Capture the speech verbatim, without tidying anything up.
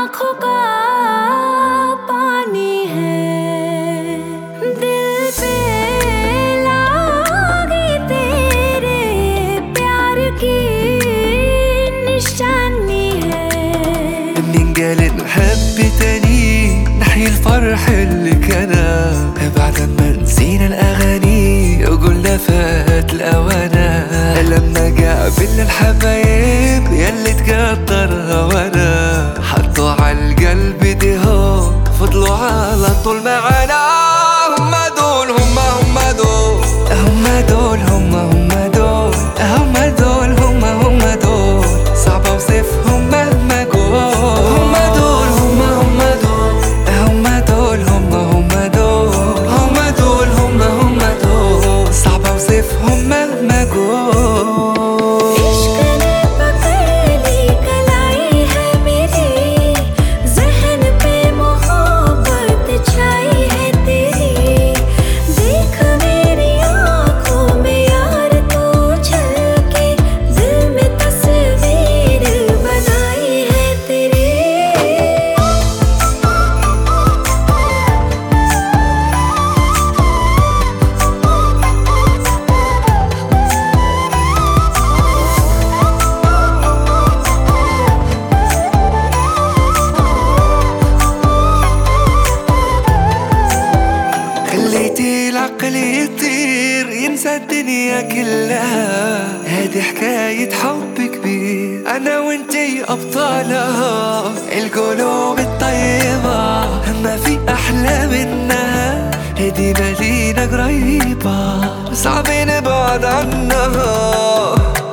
आँखों का पानी है, दिल पे लागी तेरे प्यार की निशानी है. مين قال نحب تاني نحيي الفرح اللي كان بعد ما نسينا الأغاني وقلنا فات الأوانة. لما قابلنا الحبايب ياللي تقدر هوانا حطوا عالقلب ديهم فضلوا على طول معانا. هما دول هما هما دول هما دول هما هما دول هما دول هما هما دول صعب اوصفهم مهما قول. هما دول هما هما دول هما دول هما هما دول هما دول هما هما دول صعب اوصفهم مهما قول. इश्क ने पकड़ ली कलाई है मेरी, ज़हन पे मोहब्बत छाई है तेरी. देख मेरी आँखों में यार तू झलके, दिल में तस्वीर बनाई है तेरी. خليتي العقل يطير ينسى الدنيا كلها. هذه حكاية حب كبير أنا وانتي أبطالها. القلوب الطيبة ما في أحلى منها، هدي مدينة قريبة صعب نبعد عنها.